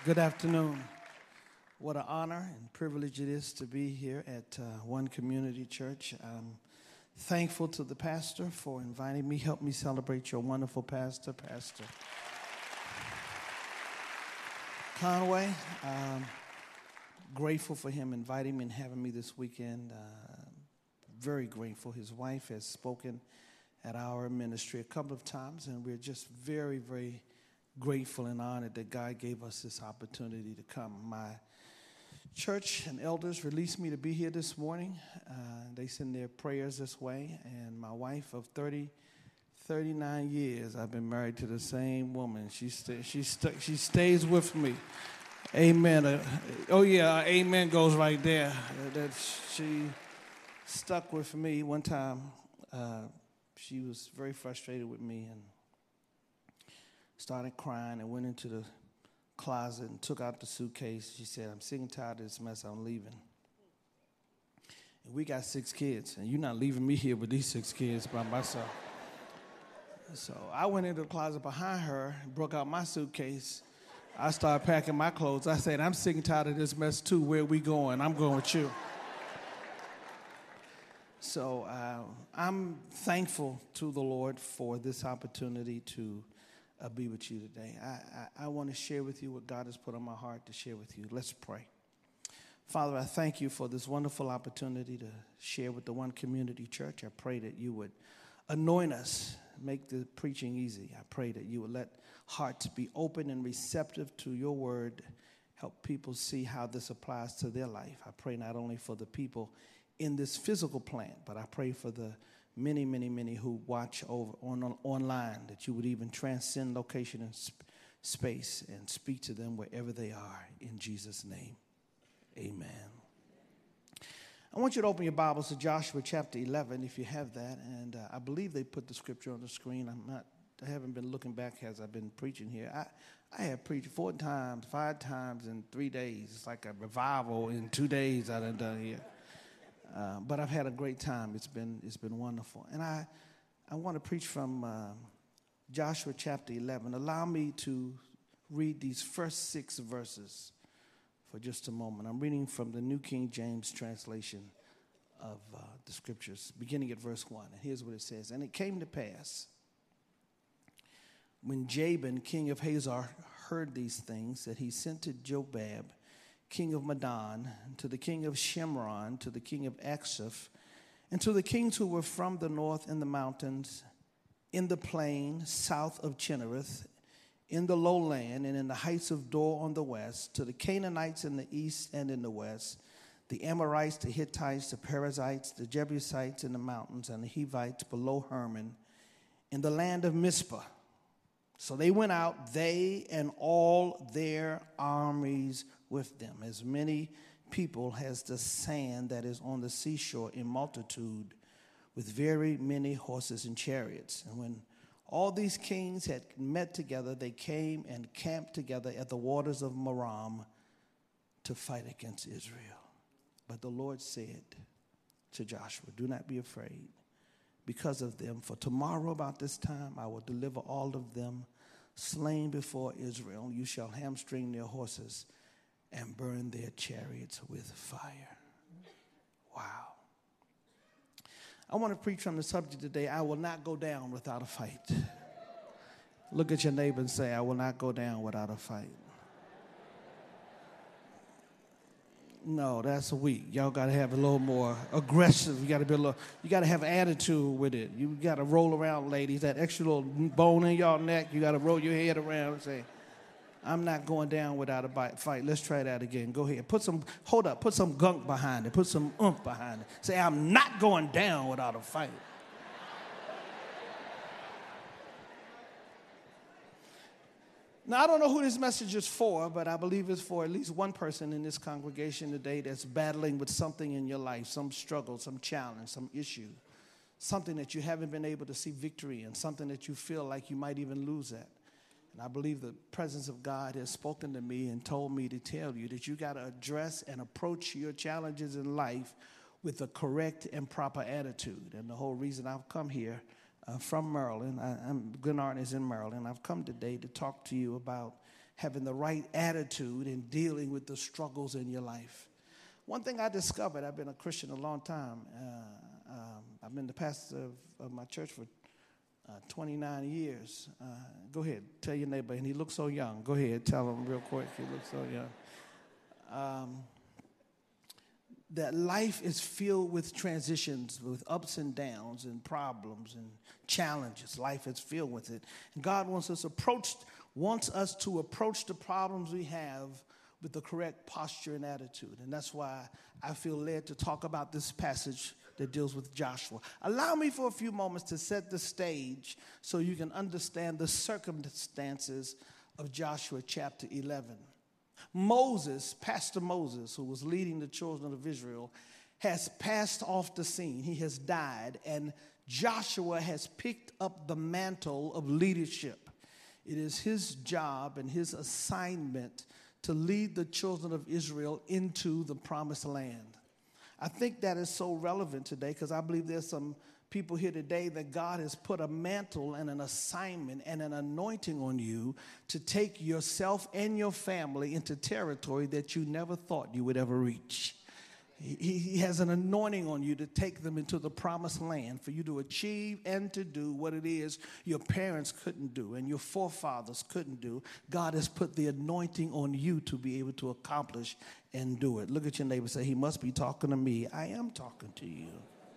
Good afternoon. What an honor and privilege it is to be here at One Community Church. I'm thankful to the pastor for inviting me. Help me celebrate your wonderful pastor, Pastor Conway. Grateful for him inviting me and having me this weekend. Very grateful. His wife has spoken at our ministry a couple of times, and we're just very, very grateful and honored that God gave us this opportunity to come. My church and elders released me to be here this morning. They send their prayers this way, and my wife of 39 years, I've been married to the same woman. She stays with me. Amen. Amen goes right there. That she stuck with me. One time, she was very frustrated with me and started crying and went into the closet and took out the suitcase. She said, "I'm sick and tired of this mess. I'm leaving." And we got 6 kids, and you're not leaving me here with these 6 kids by myself. So I went into the closet behind her and broke out my suitcase. I started packing my clothes. I said, "I'm sick and tired of this mess too. Where are we going? I'm going with you." So I'm thankful to the Lord for this opportunity to be with you today. I want to share with you what God has put on my heart to share with you. Let's pray. Father, I thank you for this wonderful opportunity to share with the One Community Church. I pray that you would anoint us, make the preaching easy. I pray that you would let hearts be open and receptive to your word, help people see how this applies to their life. I pray not only for the people in this physical plant, but I pray for the many, many, many who watch over online, that you would even transcend location and space and speak to them wherever they are. In Jesus' name, amen. I want you to open your Bibles to Joshua chapter 11, if you have that. And I believe they put the scripture on the screen. I haven't been looking back as I've been preaching here. I have preached 4 times, 5 times in 3 days. It's like a revival in 2 days I've done here. But I've had a great time. It's been wonderful. And I want to preach from Joshua chapter 11. Allow me to read these first 6 verses for just a moment. I'm reading from the New King James translation of the scriptures, beginning at verse 1. And here's what it says. "And it came to pass, when Jabin, king of Hazor, heard these things, that he sent to Jobab, king of Madon, to the king of Shimron, to the king of Achshaph, and to the kings who were from the north in the mountains, in the plain south of Chinnereth, in the lowland, and in the heights of Dor on the west, to the Canaanites in the east and in the west, the Amorites, the Hittites, the Perizzites, the Jebusites in the mountains, and the Hivites below Hermon, in the land of Mizpah. So they went out, they and all their armies with them, as many people as the sand that is on the seashore in multitude, with very many horses and chariots. And when all these kings had met together, they came and camped together at the waters of Merom to fight against Israel. But the Lord said to Joshua, 'Do not be afraid because of them, for tomorrow about this time I will deliver all of them slain before Israel. You shall hamstring their horses and burn their chariots with fire.'" Wow. I want to preach from the subject today, I will not go down without a fight. Look at your neighbor and say, "I will not go down without a fight." No, that's weak. Y'all got to have a little more aggressive. You got to have attitude with it. You got to roll around, ladies. That extra little bone in y'all neck, you got to roll your head around and say, "I'm not going down without a fight." Let's try that again. Go ahead. Put some gunk behind it. Put some oomph behind it. Say, "I'm not going down without a fight." Now, I don't know who this message is for, but I believe it's for at least one person in this congregation today that's battling with something in your life, some struggle, some challenge, some issue, something that you haven't been able to see victory in, something that you feel like you might even lose at. And I believe the presence of God has spoken to me and told me to tell you that you got to address and approach your challenges in life with a correct and proper attitude. And the whole reason I've come here from Maryland, Glenarden is in Maryland. I've come today to talk to you about having the right attitude in dealing with the struggles in your life. One thing I discovered, I've been a Christian a long time. I've been the pastor of my church for 29 years. Go ahead, tell your neighbor, and he looks so young. Go ahead, tell him real quick, he looks so young. That life is filled with transitions, with ups and downs and problems and challenges. Life is filled with it. And God wants us to approach the problems we have with the correct posture and attitude. And that's why I feel led to talk about this passage that deals with Joshua. Allow me for a few moments to set the stage so you can understand the circumstances of Joshua chapter 11. Pastor Moses, who was leading the children of Israel, has passed off the scene. He has died, and Joshua has picked up the mantle of leadership. It is his job and his assignment to lead the children of Israel into the promised land. I think that is so relevant today because I believe there's some people here today that God has put a mantle and an assignment and an anointing on you to take yourself and your family into territory that you never thought you would ever reach. He has an anointing on you to take them into the promised land, for you to achieve and to do what it is your parents couldn't do and your forefathers couldn't do. God has put the anointing on you to be able to accomplish and do it. Look at your neighbor and say, he must be talking to me. I am talking to you.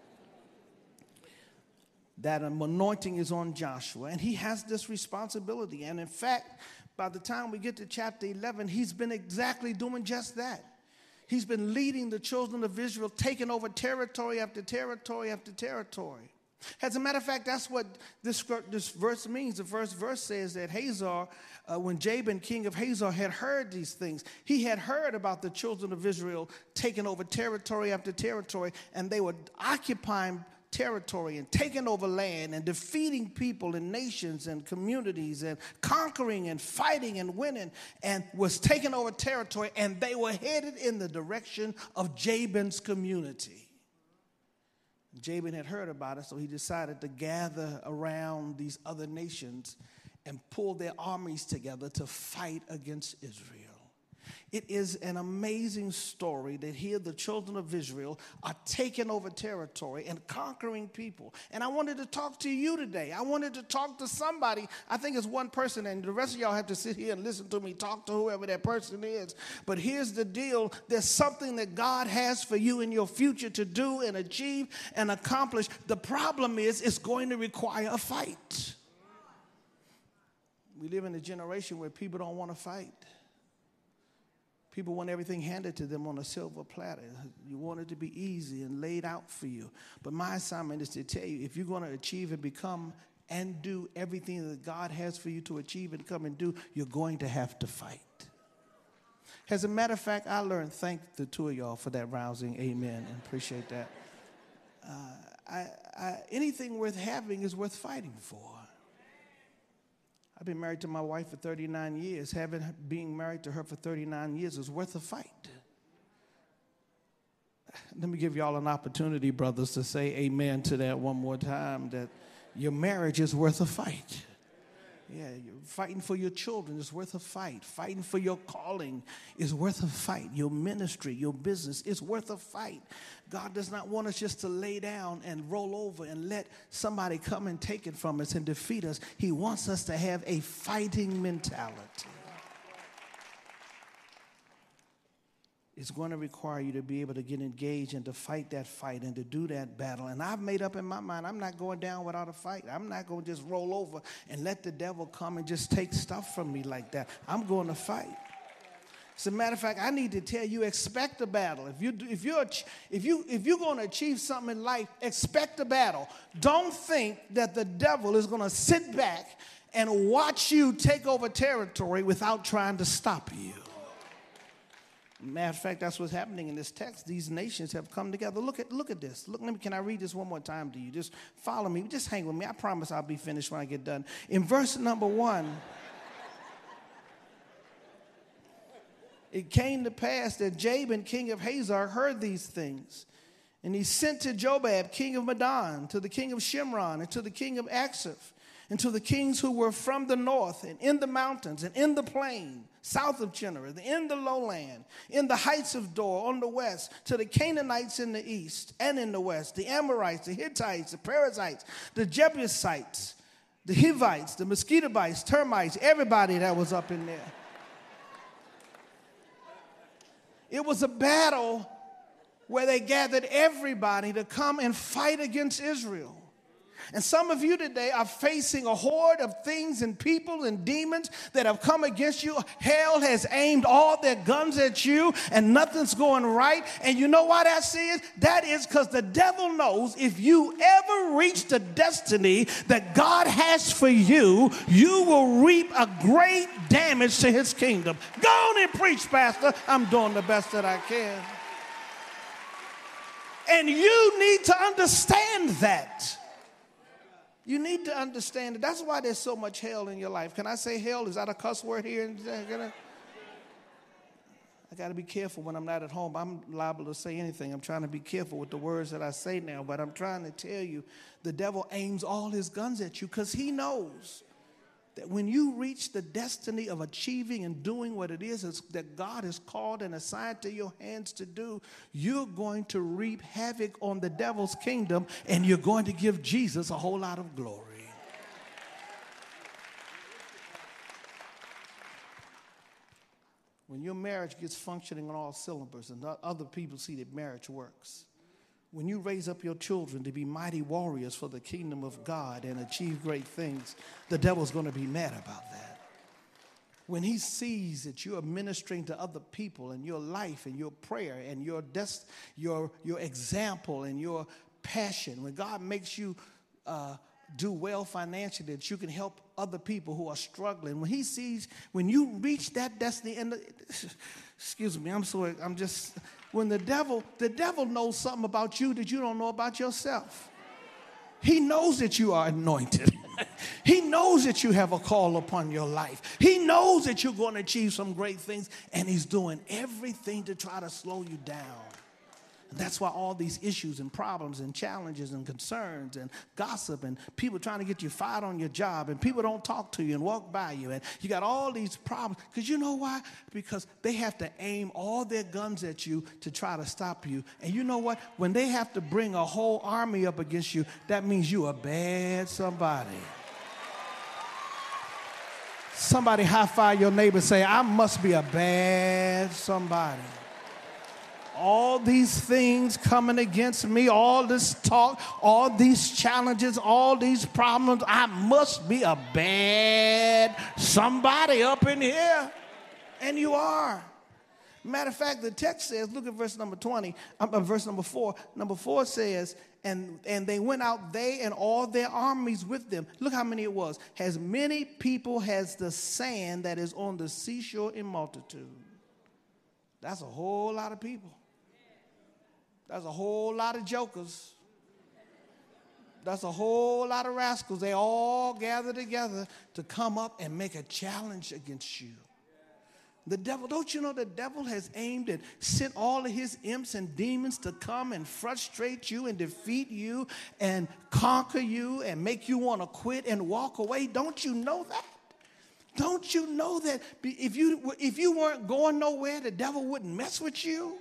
That anointing is on Joshua, and he has this responsibility. And in fact, by the time we get to chapter 11, he's been exactly doing just that. He's been leading the children of Israel, taking over territory after territory after territory. As a matter of fact, that's what this verse means. The first verse says that Hazor, when Jabin, king of Hazor, had heard these things, he had heard about the children of Israel taking over territory after territory, and they were occupying territory and taking over land and defeating people and nations and communities and conquering and fighting and winning, and was taking over territory, and they were headed in the direction of Jabin's community. Jabin had heard about it, so he decided to gather around these other nations and pull their armies together to fight against Israel. It is an amazing story that here the children of Israel are taking over territory and conquering people. And I wanted to talk to you today. I wanted to talk to somebody. I think it's one person, and the rest of y'all have to sit here and listen to me talk to whoever that person is. But here's the deal. There's something that God has for you in your future to do and achieve and accomplish. The problem is it's going to require a fight. We live in a generation where people don't want to fight. People want everything handed to them on a silver platter. You want it to be easy and laid out for you. But my assignment is to tell you, if you're going to achieve and become and do everything that God has for you to achieve and come and do, you're going to have to fight. As a matter of fact, I learned, thank the two of y'all for that rousing amen, and appreciate that. Anything worth having is worth fighting for. I've been married to my wife for 39 years. Being married to her for 39 years is worth a fight. Let me give y'all an opportunity, brothers, to say amen to that one more time, that your marriage is worth a fight. Yeah, you're fighting for your children is worth a fight. Fighting for your calling is worth a fight. Your ministry, your business is worth a fight. God does not want us just to lay down and roll over and let somebody come and take it from us and defeat us. He wants us to have a fighting mentality. It's going to require you to be able to get engaged and to fight that fight and to do that battle. And I've made up in my mind, I'm not going down without a fight. I'm not going to just roll over and let the devil come and just take stuff from me like that. I'm going to fight. As a matter of fact, I need to tell you, expect a battle. If you're going to achieve something in life, expect a battle. Don't think that the devil is going to sit back and watch you take over territory without trying to stop you. Matter of fact, that's what's happening in this text. These nations have come together. Look at this. Can I read this one more time to you? Just follow me. Just hang with me. I promise I'll be finished when I get done. In verse number 1, it came to pass that Jabin, king of Hazor, heard these things. And he sent to Jobab, king of Madon, to the king of Shimron, and to the king of Achshaph, and to the kings who were from the north, and in the mountains, and in the plain, south of Chinnereth, in the lowland, in the heights of Dor, on the west, to the Canaanites in the east and in the west, the Amorites, the Hittites, the Perizzites, the Jebusites, the Hivites, the Mosquitobites, termites, everybody that was up in there. It was a battle where they gathered everybody to come and fight against Israel. And some of you today are facing a horde of things and people and demons that have come against you. Hell has aimed all their guns at you and nothing's going right. And you know why that is? That is because the devil knows if you ever reach the destiny that God has for you, you will reap a great damage to his kingdom. Go on and preach, Pastor. I'm doing the best that I can. And you need to understand that. You need to understand it. That's why there's so much hell in your life. Can I say hell? Is that a cuss word here? I got to be careful when I'm not at home. I'm liable to say anything. I'm trying to be careful with the words that I say now. But I'm trying to tell you, the devil aims all his guns at you because he knows that when you reach the destiny of achieving and doing what it is that God has called and assigned to your hands to do, you're going to reap havoc on the devil's kingdom, and you're going to give Jesus a whole lot of glory. When your marriage gets functioning on all cylinders and other people see that marriage works, when you raise up your children to be mighty warriors for the kingdom of God and achieve great things, the devil's going to be mad about that. When he sees that you are ministering to other people and your life and your prayer and your example and your passion, when God makes you do well financially, that you can help other people who are struggling, when he sees, when you reach that destiny, and excuse me, when the devil knows something about you that you don't know about yourself. He knows that you are anointed. He knows that you have a call upon your life. He knows that you're going to achieve some great things, and he's doing everything to try to slow you down. And that's why all these issues and problems and challenges and concerns and gossip and people trying to get you fired on your job and people don't talk to you and walk by you, and you got all these problems. Because you know why? Because they have to aim all their guns at you to try to stop you. And you know what? When they have to bring a whole army up against you, that means you a bad somebody. Somebody high-five your neighbor and say, I must be a bad somebody. All these things coming against me, all this talk, all these challenges, all these problems, I must be a bad somebody up in here. And you are. Matter of fact, the text says, look at verse number 4. Number 4 says, and they went out, they and all their armies with them. Look how many it was. As many people as the sand that is on the seashore in multitude. That's a whole lot of people. That's a whole lot of jokers. That's a whole lot of rascals. They all gather together to come up and make a challenge against you. The devil, don't you know the devil has aimed and sent all of his imps and demons to come and frustrate you and defeat you and conquer you and make you want to quit and walk away? Don't you know that? Don't you know that if you weren't going nowhere, the devil wouldn't mess with you?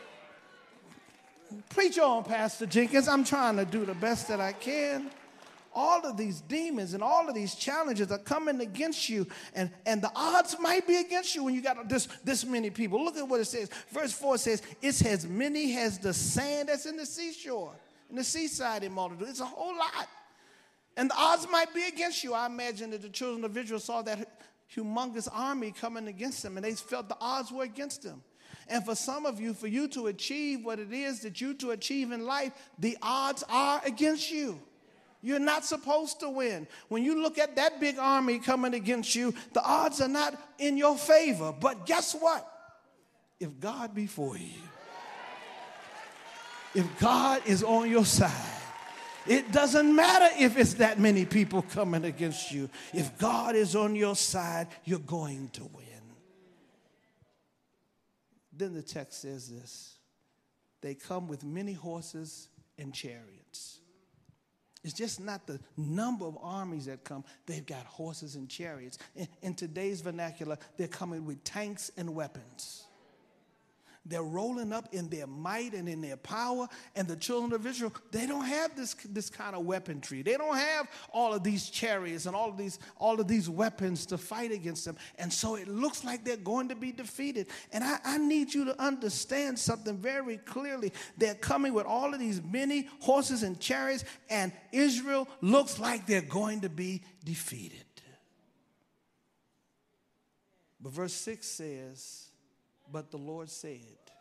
Preach on, Pastor Jenkins. I'm trying to do the best that I can. All of these demons and all of these challenges are coming against you, and the odds might be against you when you got this many people. Look at what it says. Verse 4 says, it's as many as the sand that's in the seashore, in the seaside in multitude. It's a whole lot. And the odds might be against you. I imagine that the children of Israel saw that humongous army coming against them, and they felt the odds were against them. And for some of you, for you to achieve what it is that you to achieve in life, the odds are against you. You're not supposed to win. When you look at that big army coming against you, the odds are not in your favor. But guess what? If God be for you, if God is on your side, it doesn't matter if it's that many people coming against you. If God is on your side, you're going to win. Then the text says this. They come with many horses and chariots. It's just not the number of armies that come. They've got horses and chariots. In today's vernacular, they're coming with tanks and weapons. They're rolling up in their might and in their power. And the children of Israel, they don't have this kind of weaponry. They don't have all of these chariots and all of these weapons to fight against them. And so it looks like they're going to be defeated. And I need you to understand something very clearly. They're coming with all of these many horses and chariots, and Israel looks like they're going to be defeated. But verse 6 says, but the Lord said.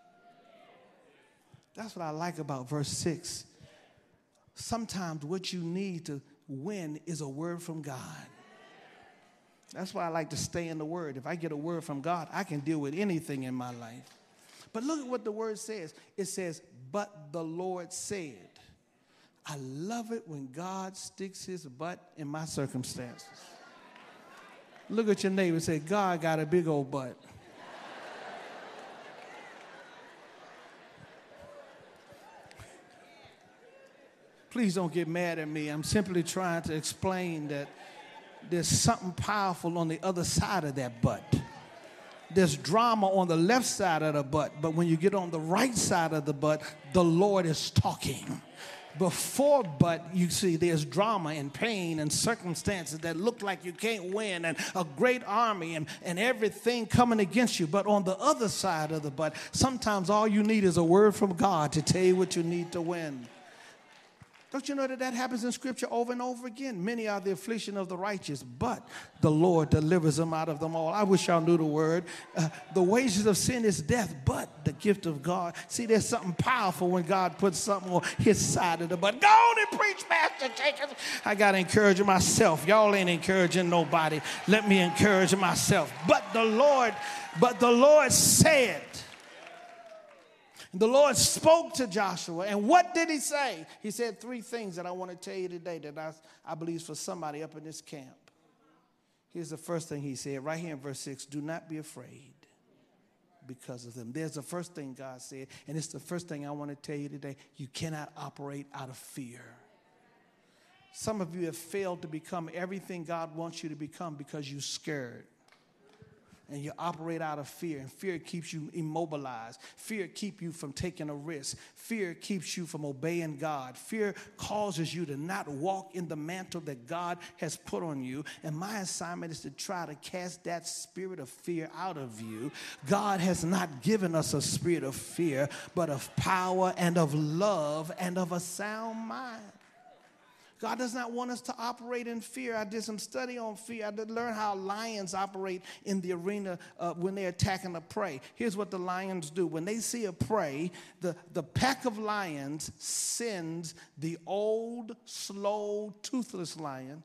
That's what I like about verse 6. Sometimes what you need to win is a word from God. That's why I like to stay in the word. If I get a word from God, I can deal with anything in my life. But look at what the word says. It says, but the Lord said. I love it when God sticks his butt in my circumstances. Look at your neighbor and say, God got a big old butt. Please don't get mad at me. I'm simply trying to explain that there's something powerful on the other side of that butt. There's drama on the left side of the butt, but when you get on the right side of the butt, the Lord is talking. Before butt, you see there's drama and pain and circumstances that look like you can't win, and a great army and everything coming against you. But on the other side of the butt, sometimes all you need is a word from God to tell you what you need to win. Don't you know that happens in Scripture over and over again? Many are the affliction of the righteous, but the Lord delivers them out of them all. I wish y'all knew the word. The wages of sin is death, but the gift of God. See, there's something powerful when God puts something on his side of the butt. Go on and preach, Pastor Jacobs. I got to encourage myself. Y'all ain't encouraging nobody. Let me encourage myself. But the Lord said. The Lord spoke to Joshua, and what did he say? He said three things that I want to tell you today that I believe is for somebody up in this camp. Here's the first thing he said right here in verse 6. Do not be afraid because of them. There's the first thing God said, and it's the first thing I want to tell you today. You cannot operate out of fear. Some of you have failed to become everything God wants you to become because you're scared. And you operate out of fear, and fear keeps you immobilized. Fear keeps you from taking a risk. Fear keeps you from obeying God. Fear causes you to not walk in the mantle that God has put on you. And my assignment is to try to cast that spirit of fear out of you. God has not given us a spirit of fear, but of power and of love and of a sound mind. God does not want us to operate in fear. I did some study on fear. I did learn how lions operate in the arena when they're attacking a prey. Here's what the lions do. When they see a prey, the pack of lions sends the old, slow, toothless lion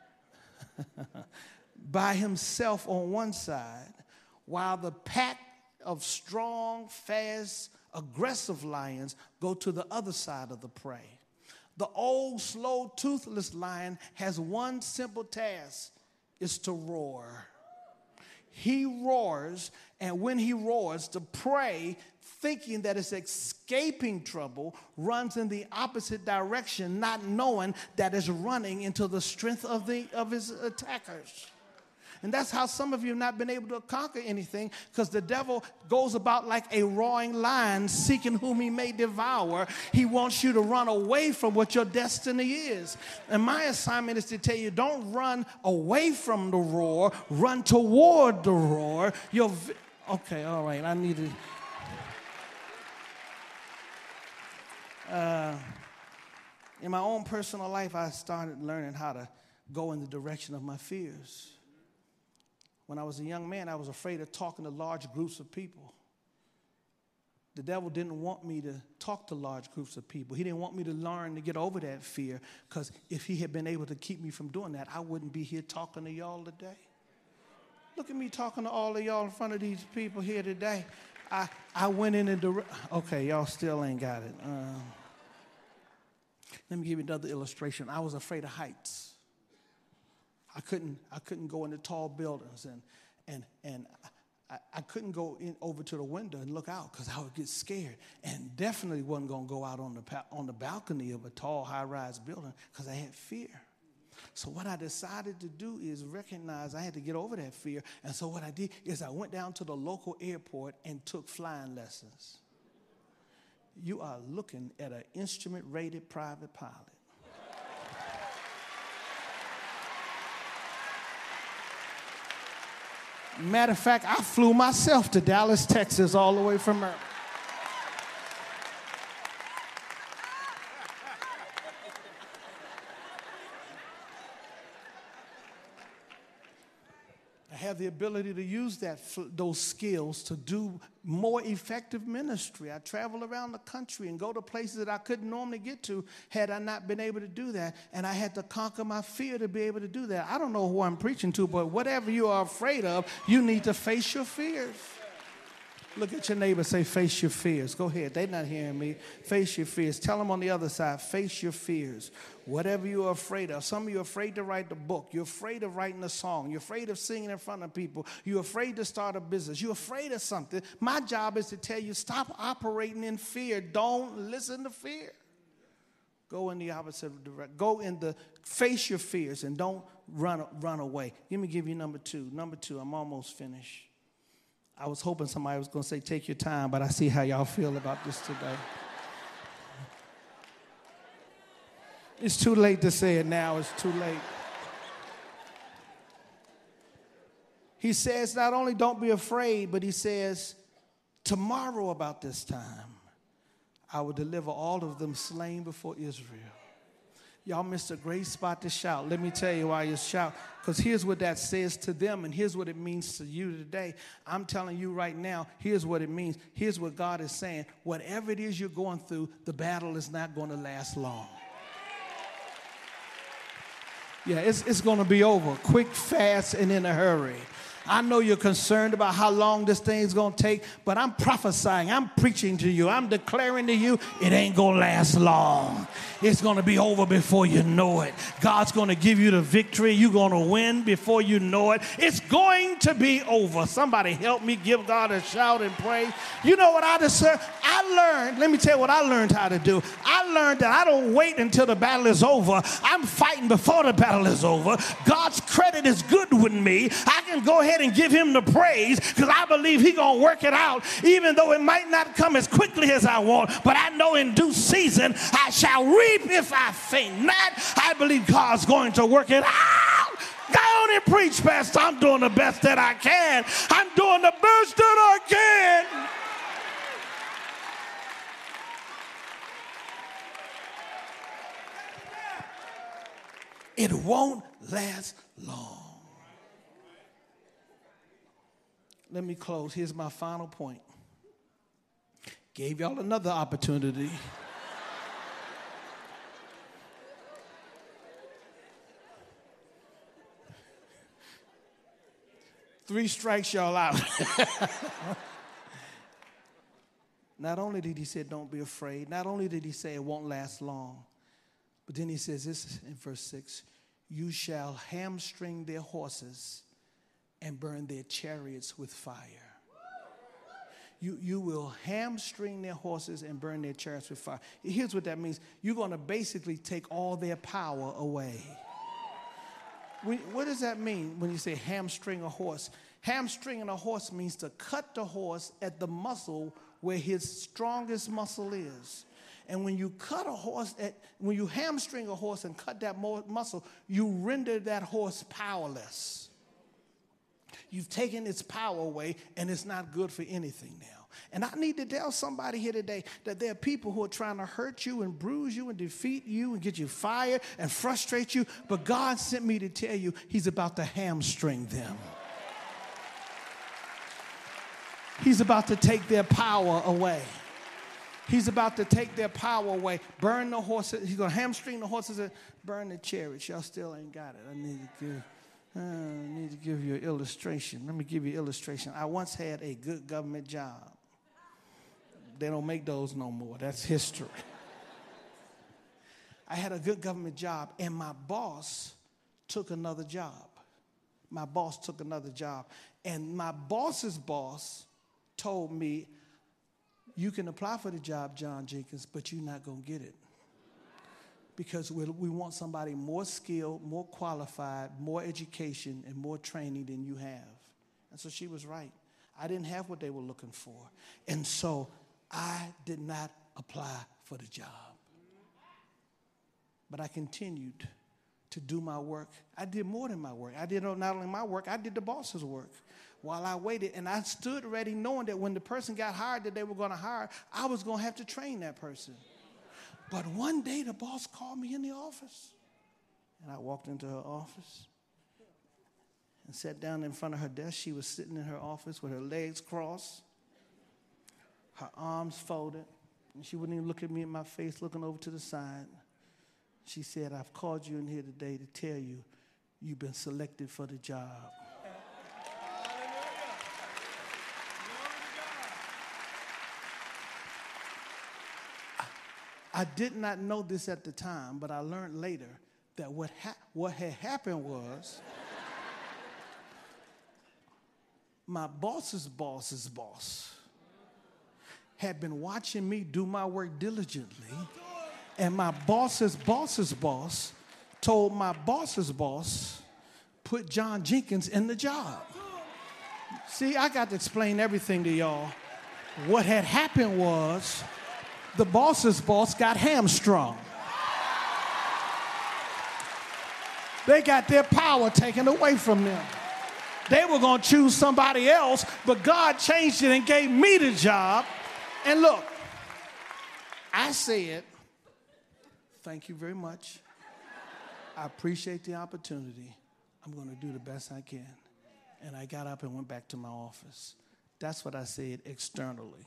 by himself on one side, while the pack of strong, fast, aggressive lions go to the other side of the prey. The old, slow, toothless lion has one simple task, is to roar. He roars, and when he roars, the prey, thinking that it's escaping trouble, runs in the opposite direction, not knowing that it's running into the strength of his attackers. And that's how some of you have not been able to conquer anything, because the devil goes about like a roaring lion seeking whom he may devour. He wants you to run away from what your destiny is. And my assignment is to tell you, don't run away from the roar, run toward the roar. Okay, all right, I need to... in my own personal life, I started learning how to go in the direction of my fears. When I was a young man, I was afraid of talking to large groups of people. The devil didn't want me to talk to large groups of people. He didn't want me to learn to get over that fear, because if he had been able to keep me from doing that, I wouldn't be here talking to y'all today. Look at me talking to all of y'all in front of these people here today. I went in the okay, y'all still ain't got it. Let me give you another illustration. I was afraid of heights. I couldn't go into tall buildings, and I couldn't go over to the window and look out because I would get scared, and definitely wasn't going to go out on the balcony of a tall, high-rise building because I had fear. So what I decided to do is recognize I had to get over that fear, and so what I did is I went down to the local airport and took flying lessons. You are looking at an instrument-rated private pilot. Matter of fact, I flew myself to Dallas, Texas, all the way from Maryland. I have the ability to use those skills to do more effective ministry. I travel around the country and go to places that I couldn't normally get to had I not been able to do that. And I had to conquer my fear to be able to do that. I don't know who I'm preaching to, but whatever you are afraid of, you need to face your fears. Look at your neighbor, say, face your fears. Go ahead. They're not hearing me. Face your fears. Tell them on the other side, face your fears. Whatever you are afraid of. Some of you are afraid to write the book. You're afraid of writing a song. You're afraid of singing in front of people. You're afraid to start a business. You're afraid of something. My job is to tell you, stop operating in fear. Don't listen to fear. Go in the opposite direction. Go in the face your fears and don't run away. Let me give you number two. Number two, I'm almost finished. I was hoping somebody was going to say, take your time, but I see how y'all feel about this today. It's too late to say it now. It's too late. He says, not only don't be afraid, but he says, tomorrow about this time, I will deliver all of them slain before Israel. Y'all missed a great spot to shout. Let me tell you why you shout. Because here's what that says to them, and here's what it means to you today. I'm telling you right now, here's what it means. Here's what God is saying. Whatever it is you're going through, the battle is not going to last long. Yeah, it's going to be over quick, fast, and in a hurry. I know you're concerned about how long this thing's going to take, but I'm prophesying, I'm preaching to you, I'm declaring to you, it ain't going to last long. It's going to be over before you know it. God's going to give you the victory. You're going to win before you know it. It's going to be over. Somebody help me give God a shout and praise. You know what I deserve? Let me tell you what I learned how to do. I learned that I don't wait until the battle is over. I'm fighting before the battle is over. God's credit is good with me. I can go ahead and give him the praise because I believe he's going to work it out, even though it might not come as quickly as I want. But I know in due season I shall reap if I faint not. I believe God's going to work it out. Go on and preach, Pastor. I'm doing the best that I can. I'm doing the best that I can. It won't last long. Let me close. Here's my final point. Gave y'all another opportunity. Three strikes y'all out. Not only did he say, don't be afraid. Not only did he say it won't last long. But then he says this in verse 6. You shall hamstring their horses and burn their chariots with fire. You will hamstring their horses and burn their chariots with fire. Here's what that means. You're going to basically take all their power away. What does that mean when you say hamstring a horse? Hamstringing a horse means to cut the horse at the muscle where his strongest muscle is. And when you when you hamstring a horse and cut that muscle, you render that horse powerless. You've taken its power away, and it's not good for anything now. And I need to tell somebody here today that there are people who are trying to hurt you and bruise you and defeat you and get you fired and frustrate you. But God sent me to tell you he's about to hamstring them. He's about to take their power away. He's about to take their power away. Burn the horses. He's going to hamstring the horses and burn the chariots. Y'all still ain't got it. I need to give you an illustration. Let me give you an illustration. I once had a good government job. They don't make those no more. That's history. I had a good government job, and my boss took another job. And my boss's boss told me, you can apply for the job, John Jenkins, but you're not going to get it. Because we want somebody more skilled, more qualified, more education, and more training than you have. And so she was right. I didn't have what they were looking for. And so I did not apply for the job. But I continued to do my work. I did more than my work. I did not only my work, I did the boss's work. While I waited, and I stood ready knowing that when the person got hired that they were going to hire, I was going to have to train that person. But one day the boss called me in the office, and I walked into her office and sat down in front of her desk. She was sitting in her office with her legs crossed, her arms folded, and she wouldn't even look at me in my face, looking over to the side. She said, I've called you in here today to tell you you've been selected for the job. I did not know this at the time, but I learned later that what had happened was my boss's boss's boss had been watching me do my work diligently, and my boss's boss's boss told my boss's boss, put John Jenkins in the job. See, I got to explain everything to y'all. What had happened was the boss's boss got hamstrung. They got their power taken away from them. They were going to choose somebody else, but God changed it and gave me the job. And look, I said, thank you very much. I appreciate the opportunity. I'm going to do the best I can. And I got up and went back to my office. That's what I said externally.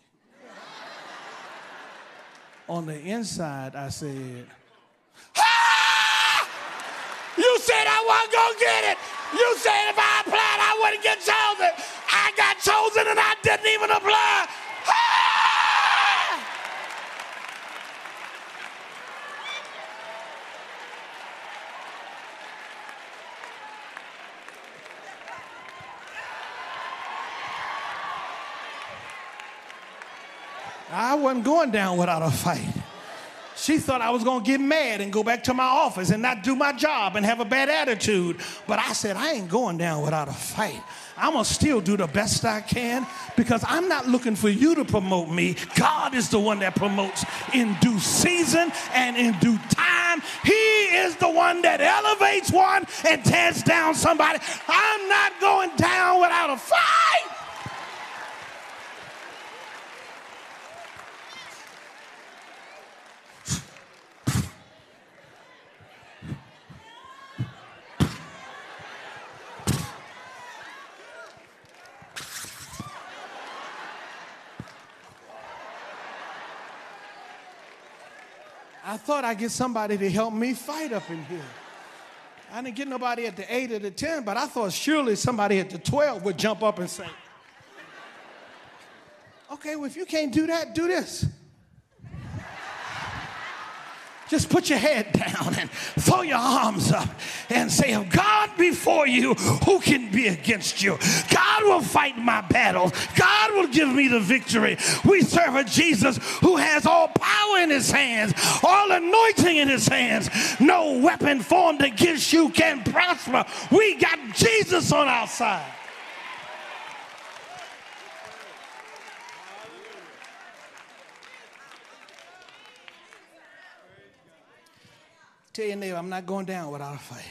On the inside, I said, ah! You said I wasn't going to get it. You said if I applied, I wouldn't get chosen. I got chosen and I didn't even apply. Ah! I wasn't going down without a fight. She thought I was going to get mad and go back to my office and not do my job and have a bad attitude. But I said, I ain't going down without a fight. I'm going to still do the best I can because I'm not looking for you to promote me. God is the one that promotes in due season and in due time. He is the one that elevates one and tears down somebody. I'm not going down without a fight. I thought I'd get somebody to help me fight up in here. I didn't get nobody at the 8 or the 10, but I thought surely somebody at the 12 would jump up and say, okay, well, if you can't do that, do this. Just put your head down and throw your arms up and say, if God be for you, who can be against you? God will fight my battles. God will give me the victory. We serve a Jesus who has all power in his hands, all anointing in his hands. No weapon formed against you can prosper. We got Jesus on our side. Tell your neighbor, I'm not going down without a fight.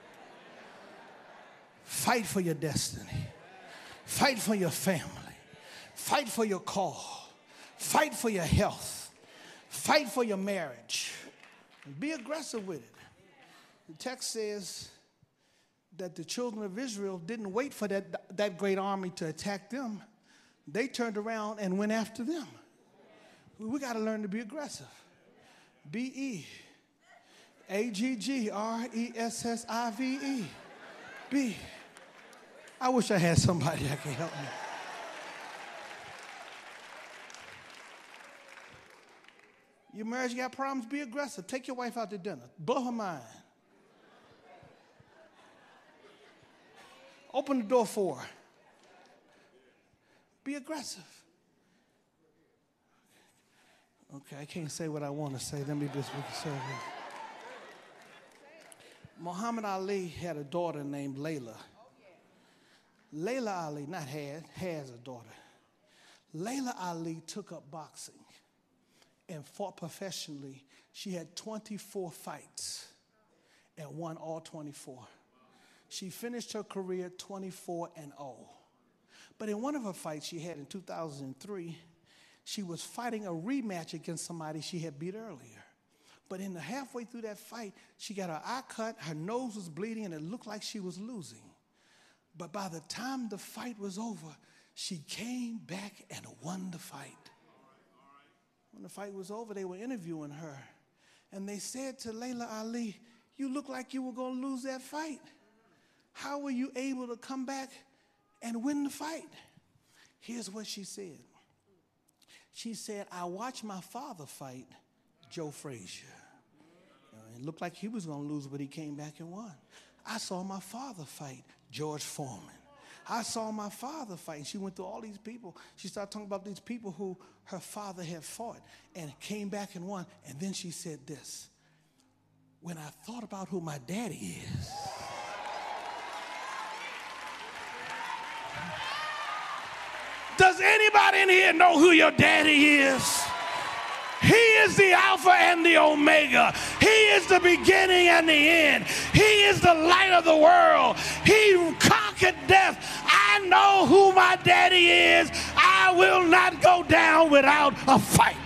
Fight for your destiny. Fight for your family. Fight for your call. Fight for your health. Fight for your marriage. Be aggressive with it. The text says that the children of Israel didn't wait for that great army to attack them. They turned around and went after them. We got to learn to be aggressive. B-E-A-G-G-R-E-S-S-I-V-E. B. I wish I had somebody that could help me. Your marriage got problems, be aggressive. Take your wife out to dinner. Blow her mind. Open the door for her. Be aggressive. Okay, I can't say what I want to say. Let me just say it. Muhammad Ali had a daughter named Layla. Layla Ali, not has a daughter. Layla Ali took up boxing and fought professionally. She had 24 fights and won all 24. She finished her career 24-0. But in one of her fights she had in 2003, she was fighting a rematch against somebody she had beat earlier. But in the halfway through that fight, she got her eye cut, her nose was bleeding, and it looked like she was losing. But by the time the fight was over, she came back and won the fight. When the fight was over, they were interviewing her. And they said to Layla Ali, you look like you were going to lose that fight. How were you able to come back and win the fight? Here's what she said. She said, I watched my father fight Joe Frazier. It looked like he was going to lose, but he came back and won. I saw my father fight George Foreman. I saw my father fight. And she went through all these people. She started talking about these people who her father had fought and came back and won. And then she said this, when I thought about who my daddy is, does anybody in here know who your daddy is? He is the Alpha and the Omega. He is the beginning and the end. He is the light of the world. He conquered death. I know who my daddy is. I will not go down without a fight.